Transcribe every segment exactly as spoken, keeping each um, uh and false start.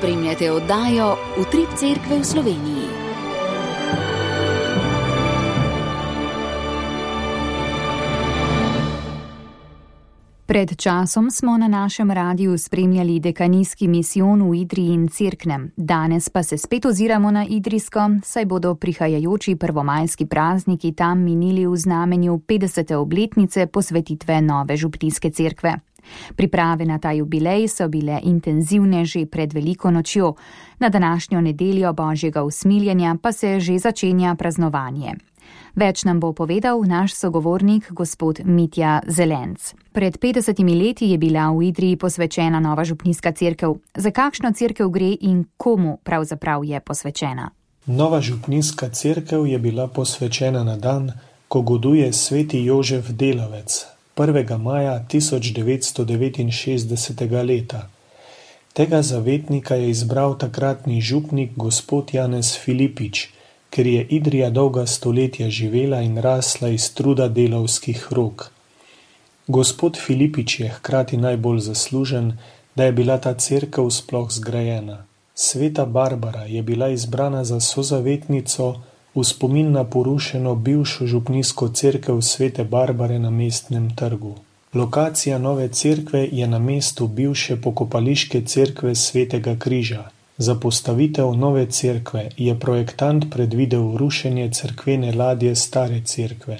Spremljate oddajo Utrip cerkve v Sloveniji. Pred časom smo na našem radiju spremljali dekanijski misijon v Idriji in Cerknem. Danes pa se spet oziramo na Idrijsko, saj bodo prihajajoči prvomajski prazniki tam minili v znamenju petdesete obletnice posvetitve nove župnijske cerkve. Priprave na ta jubilej so bile intenzivne že pred veliko nočjo. Na današnjo nedeljo Božjega usmiljenja pa se že začenja praznovanje. Več nam bo povedal naš sogovornik, gospod Mitja Zelenc. Pred petdesetimi leti je bila v Idriji posvečena nova župnijska cerkev. Za kakšno cerkev gre in komu pravzaprav je posvečena? Nova župnijska cerkev je bila posvečena na dan, ko goduje sveti Jožef Delavec, prvega maja tisoč devetsto devetinšestdesetega leta. Tega zavetnika je izbral takratni župnik gospod Janez Filipič, ker je Idrija dolga stoletja živela in rasla iz truda delavskih rok. Gospod Filipič je hkrati najbolj zaslužen, da je bila ta cerkev sploh zgrajena. Sveta Barbara je bila izbrana za sozavetnico v spomin na porušeno bivšo župnijsko cerkev Svete Barbare na Mestnem trgu. Lokacija nove cerkve je na mestu bivše pokopališke cerkve Svetega križa. Za postavitev nove cerkve je projektant predvidel rušenje cerkvene ladje stare cerkve.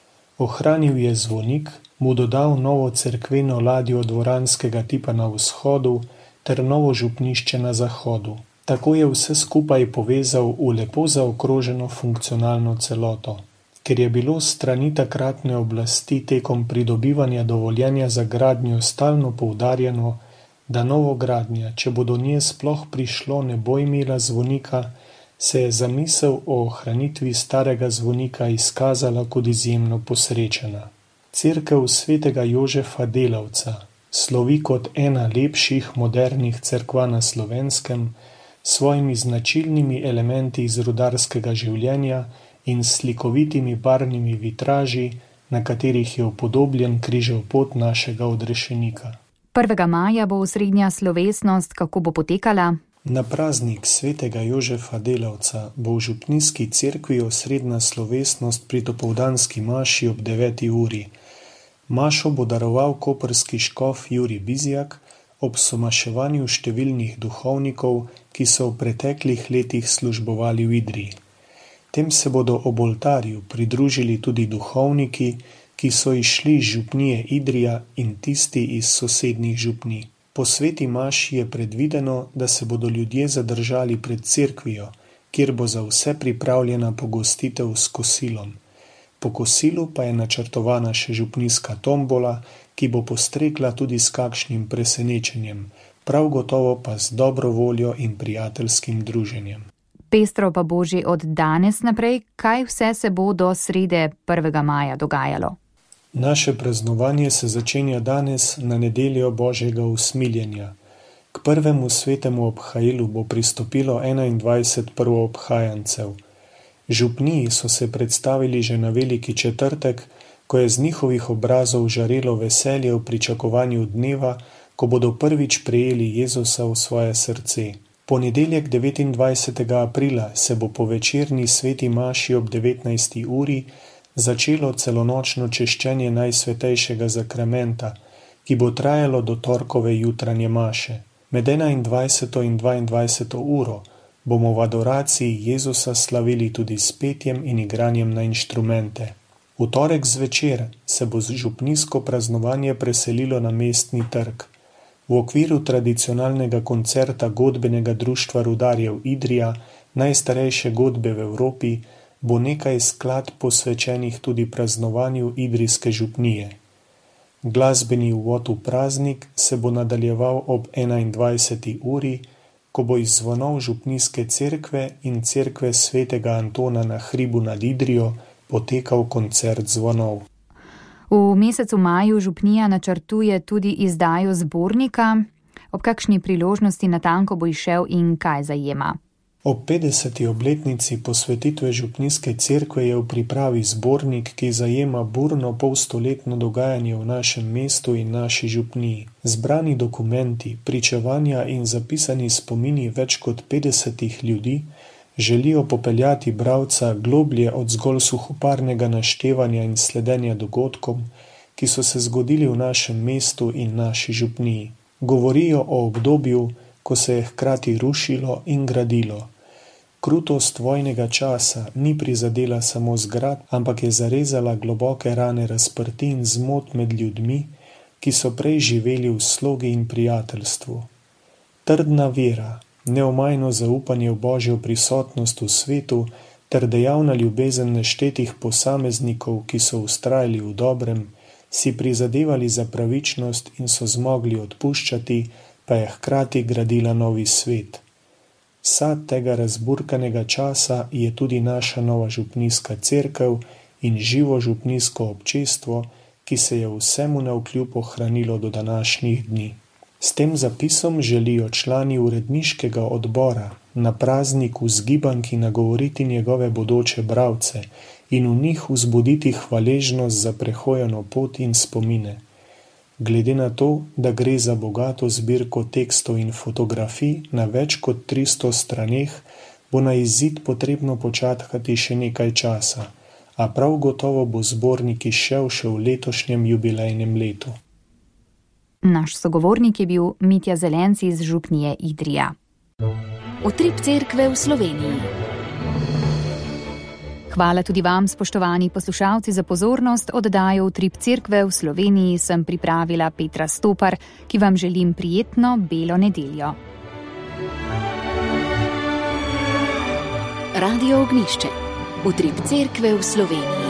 Ohranil je zvonik, mu dodal novo cerkveno ladjo dvoranskega tipa na vzhodu ter novo župnišče na zahodu. Tako je vse skupaj povezal v lepo zaokroženo funkcionalno celoto. Ker je bilo s strani takratne oblasti tekom pridobivanja dovoljenja za gradnjo stalno poudarjeno, da novogradnja, če bo do nje sploh prišlo, ne bo imela zvonika, se je zamisel o ohranitvi starega zvonika izkazala kot izjemno posrečena. Cerkev svetega Jožefa Delavca slovi kot ena lepših modernih cerkva na Slovenskem, s svojimi značilnimi elementi iz rudarskega življenja in slikovitimi barvnimi vitraži, na katerih je upodobljen križev pot našega odrešenika. prvega maja bo osrednja slovesnost, kako bo potekala? Na praznik svetega Jožefa Delavca bo v župnijski cerkvi osrednja slovesnost pri dopoldanski maši ob deveti uri. Mašo bo daroval koprski škof Jurij Bizjak ob somaševanju številnih duhovnikov, ki so v preteklih letih službovali v Idriji. Tem se bodo ob oltarju pridružili tudi duhovniki, ki so išli iz župnije Idrija in tisti iz sosednjih župnij. Po sveti maši je predvideno, da se bodo ljudje zadržali pred cerkvijo, kjer bo za vse pripravljena pogostitev s kosilom. Po kosilu pa je načrtovana še župnijska tombola, ki bo postregla tudi s kakšnim presenečenjem, prav gotovo pa z dobro voljo in prijateljskim druženjem. Pestro pa bo že od danes naprej, kaj vse se bo do srede prvega maja dogajalo? Naše praznovanje se začenja danes na nedeljo Božjega usmiljenja. K prvemu svetemu obhajilu bo pristopilo enaindvajset prvoobhajancev. Župniji so se predstavili že na veliki četrtek, ko je z njihovih obrazov žarelo veselje v pričakovanju dneva, ko bodo prvič prejeli Jezusa v svoje srce. Ponedeljek devetindvajsetega aprila se bo po večerni sveti maši ob devetnajsti uri začelo celonočno češčenje Najsvetejšega zakramenta, ki bo trajalo do torkove jutranje maše. Med enaindvajseto in dvaindvajseto uro bomo v adoraciji Jezusa slavili tudi s petjem in igranjem na inštrumente. V torek zvečer se bo župnijsko praznovanje preselilo na Mestni trg. V okviru tradicionalnega koncerta godbenega društva rudarjev Idrija, najstarejše godbe v Evropi, bo nekaj skladb posvečenih tudi praznovanju idrijske župnije. Glasbeni uvod v praznik se bo nadaljeval ob enaindvajseti uri, ko bo iz zvonov župnijske cerkve in cerkve svetega Antona na hribu nad Idrijo potekal koncert zvonov. V mesecu maju župnija načrtuje tudi izdajo zbornika. Ob kakšni priložnosti natanko bo izšel in kaj zajema? Ob petdeseti obletnici posvetitve župnijske cerkve je v pripravi zbornik, ki zajema burno polstoletno dogajanje v našem mestu in naši župniji. Zbrani dokumenti, pričevanja in zapisani spomini več kot petdesetih ljudi želijo popeljati bralca globlje od zgolj suhoparnega naštevanja in sledenja dogodkom, ki so se zgodili v našem mestu in naši župniji. Govorijo o obdobju, ko se je hkrati rušilo in gradilo. Krutost vojnega časa ni prizadela samo zgradb, ampak je zarezala globoke rane razprti in zmot med ljudmi, ki so prej živeli v slogi in prijateljstvu. Trdna vera, neomajno zaupanje v Božjo prisotnost v svetu ter dejavna ljubezen neštetih posameznikov, ki so vztrajali v dobrem, si prizadevali za pravičnost in so zmogli odpuščati, pa je hkrati gradila novi svet. Sad tega razburkanega časa je tudi naša nova župnijska cerkev in živo župnijsko občestvo, ki se je vsemu navkljub ohranilo do današnjih dni. S tem zapisom želijo člani uredniškega odbora na praznik vzgibanki nagovoriti njegove bodoče bralce in v njih vzbuditi hvaležnost za prehojeno pot in spomine. Glede na to, da gre za bogato zbirko tekstov in fotografij na več kot tristo straneh, bo na izid potrebno počakati še nekaj časa, a prav gotovo bo zbornik izšel še v letošnjem jubilejnem letu. Naš sogovornik je bil Mitja Zelenc iz župnije Idrija. Utrip cerkve v Sloveniji. Hvala tudi vam, spoštovani poslušalci, za pozornost. Oddajo Utrip cerkve v Sloveniji sem pripravila Petra Stopar, ki vam želim prijetno belo nedeljo. Radio Ognjišče. Utrip cerkve v Sloveniji.